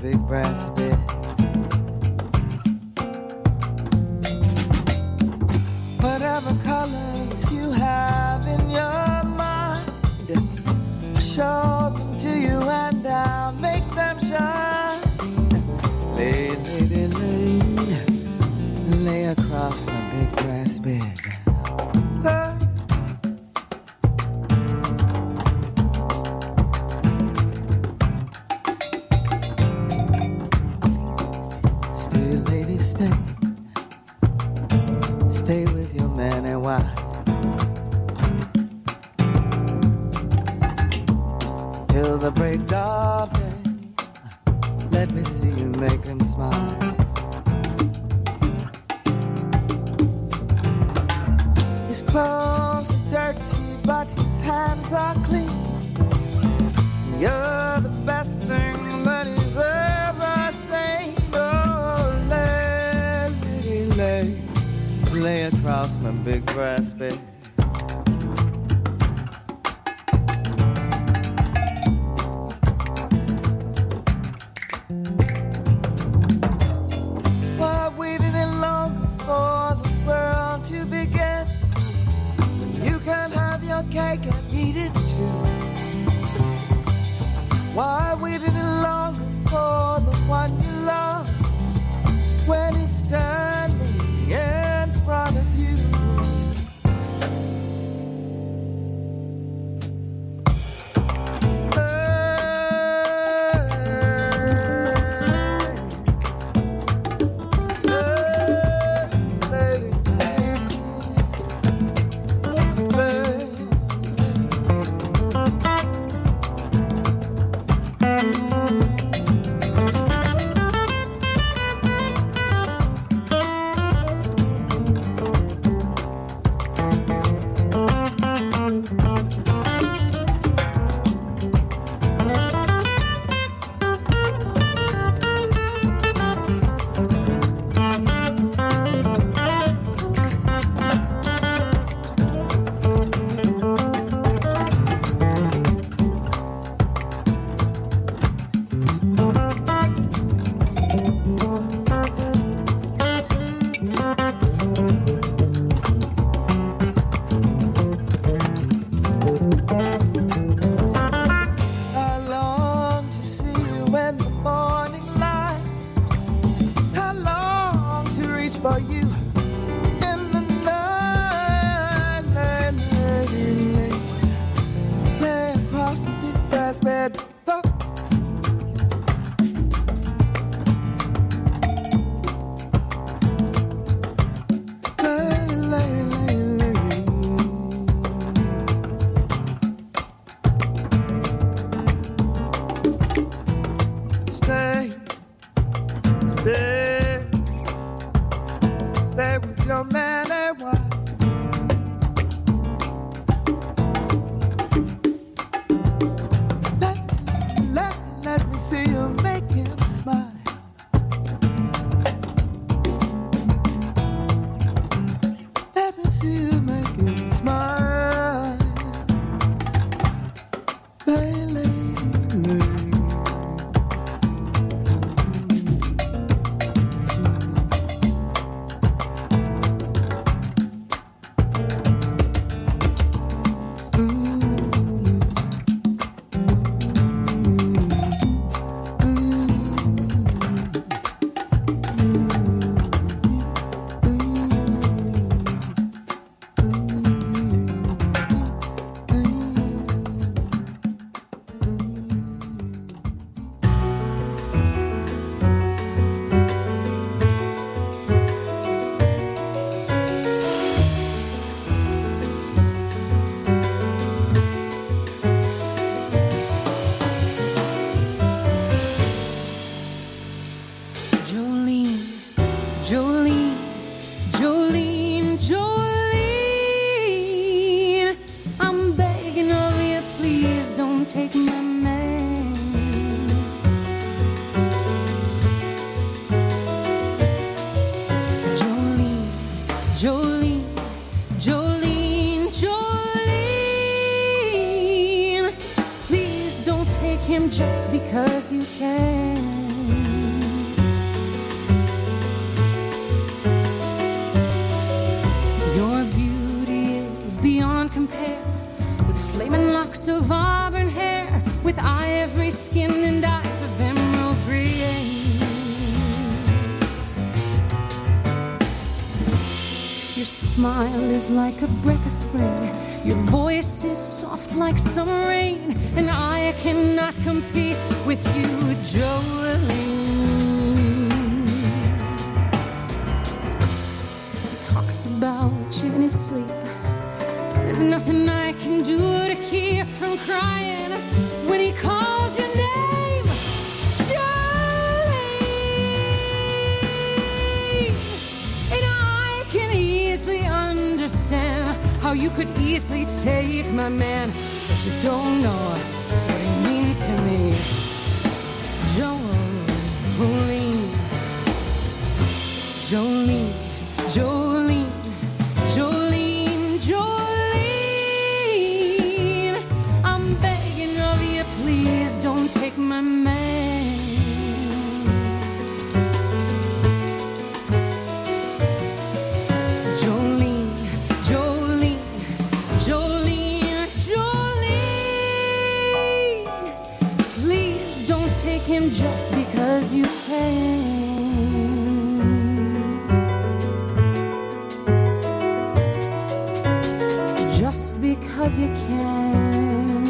big brass bed. Whatever colors you have in your mind, show them to you and I'll make them shine. Lay, lady, lay across my big brass bed. Stay, lady, stay. Stay with your man and wife till the break of day. Let me see you make him smile. His clothes are dirty, but his hands are clean. You're the best thing that he's ever seen. Oh, lady, lay across my big brass bed. Why waited any longer for the world to begin? When you can have your cake and eat it too. Why waited any longer for the one you love when he's standing in front of you? him just because you can. of auburn hair with ivory skin and eyes of emerald green. Your smile is like a breath of spring. Your voice is soft like summer rain. And I cannot compete with you, Jolene. He talks about you in his sleep. There's nothing I can do to keep from crying when he calls your name, Jolene. And I can easily understand how you could easily take my man, but you don't know what he means to me, Jolene, Jolene, Jolene, Jolene, Jolene. I'm begging of you, please don't take my man. Jolene, Jolene, Jolene, Jolene. Please don't take him just because you can. Because you can.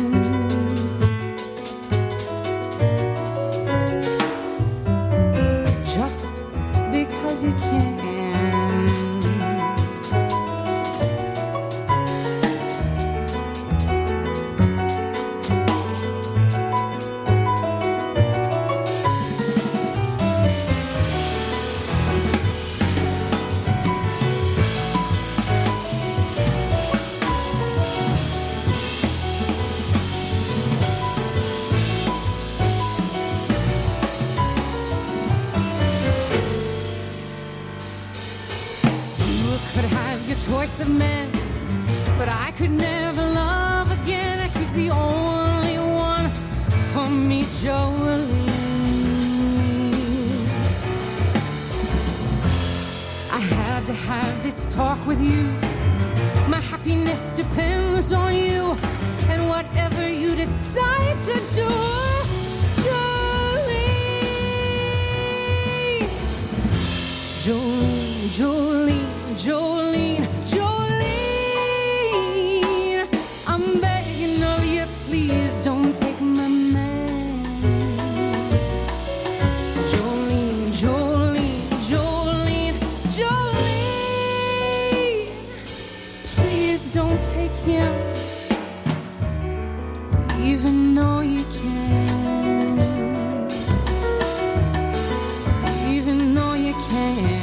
Just because you can. Choice of men, but I could never love again. He's the only one for me, Jolene. I had to have this talk with you. My happiness depends on you, and whatever you decide to do, Jolene, Jolene, Jolene, Jolene, Jolene, I'm begging of you, please don't take my man. Jolene, Jolene, Jolene, Jolene, please don't take him, even though you can, even though you can.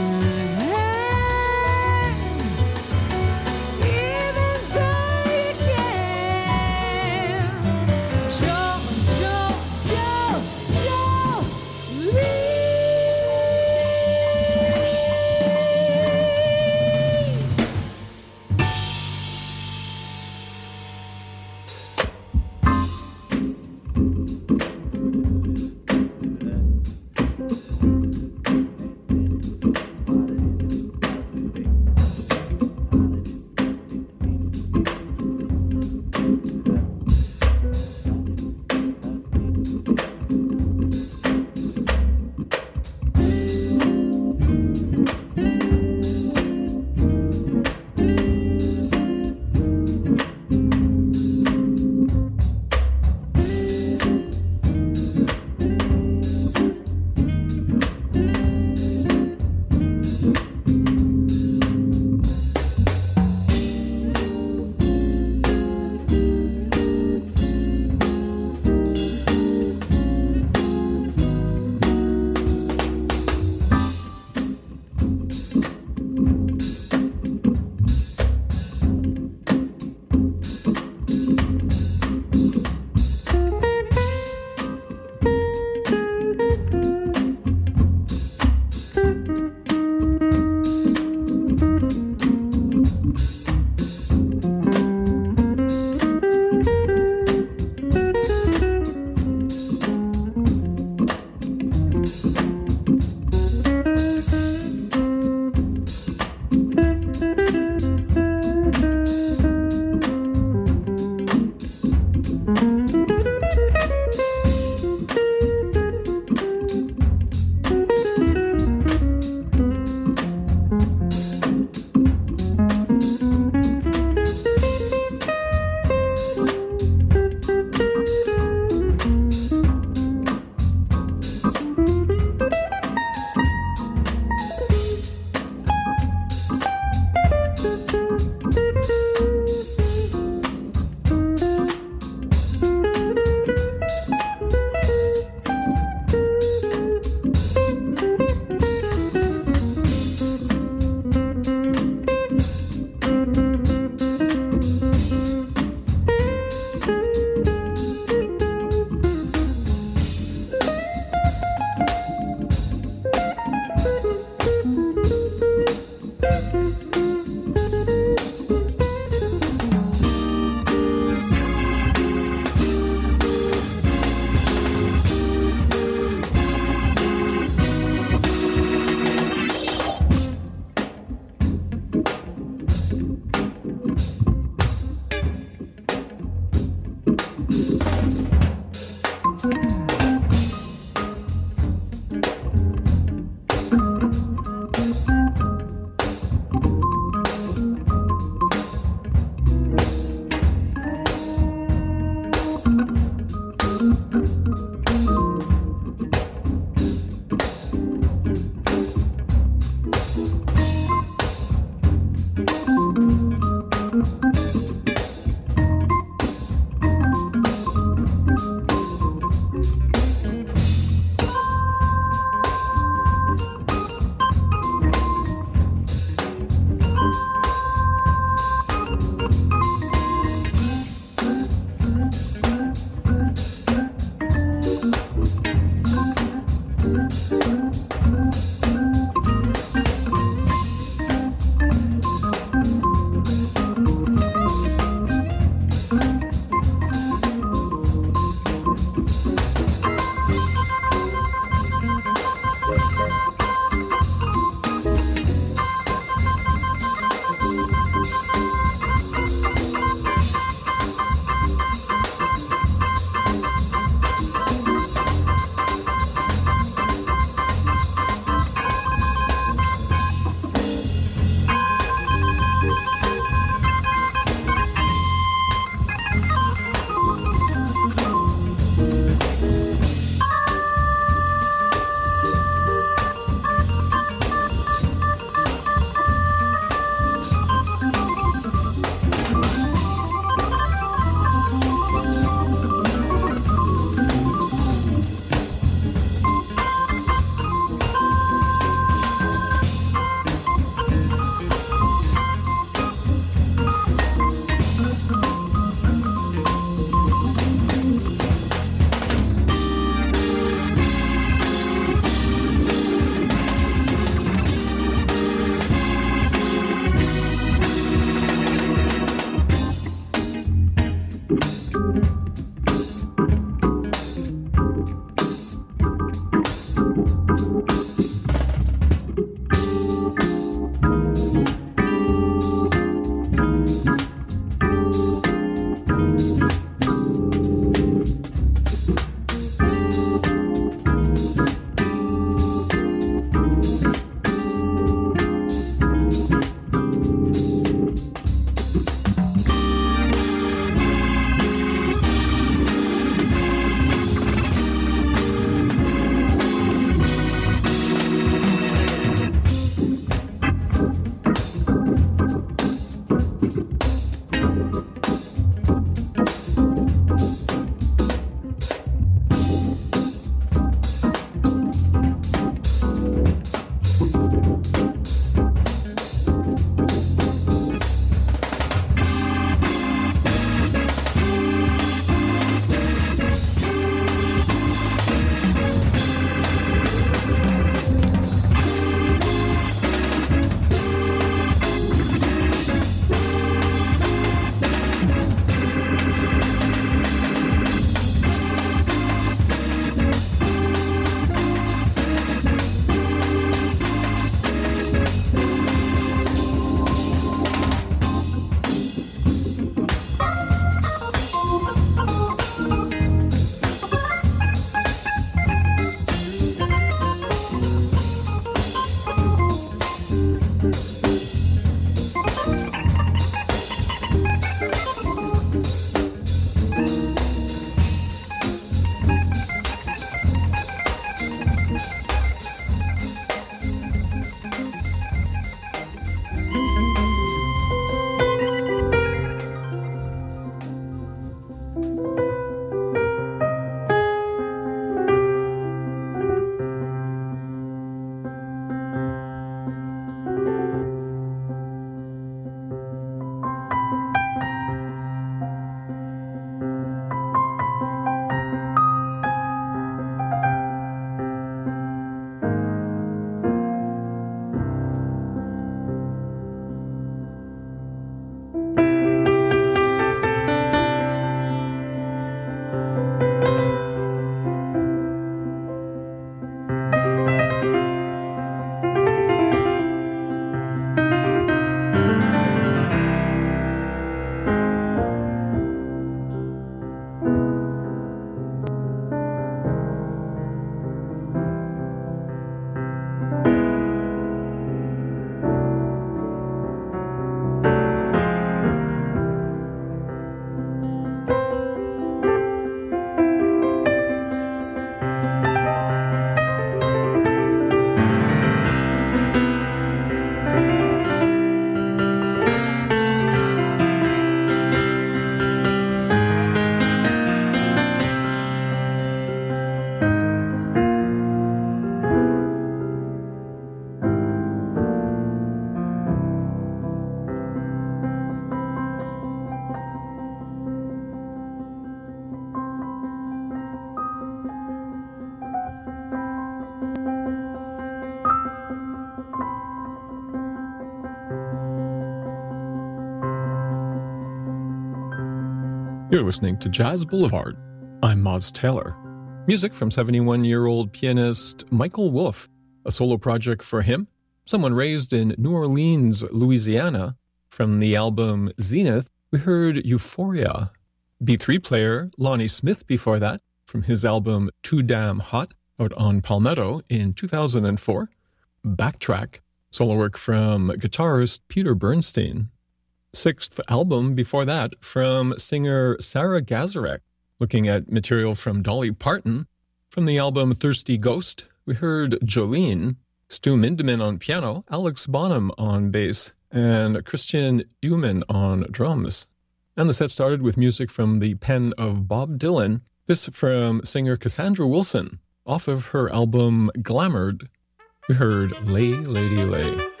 You're listening to Jazz Boulevard. I'm Moz Taylor. Music from 71-year-old pianist Michael Wolff, a solo project for him, someone raised in New Orleans, Louisiana. From the album Zenith, we heard Euphoria. B3 player Lonnie Smith before that, from his album Too Damn Hot, out on Palmetto in 2004. Backtrack, solo work from guitarist Peter Bernstein. Sixth album before that from singer Sarah Gazarek, looking at material from Dolly Parton. From the album Thirsty Ghost, we heard Jolene, Stu Mindeman on piano, Alex Bonham on bass, and Christian Eumann on drums. And the set started with music from the pen of Bob Dylan, this from singer Cassandra Wilson, off of her album Glamoured. We heard Lay, Lady, Lay.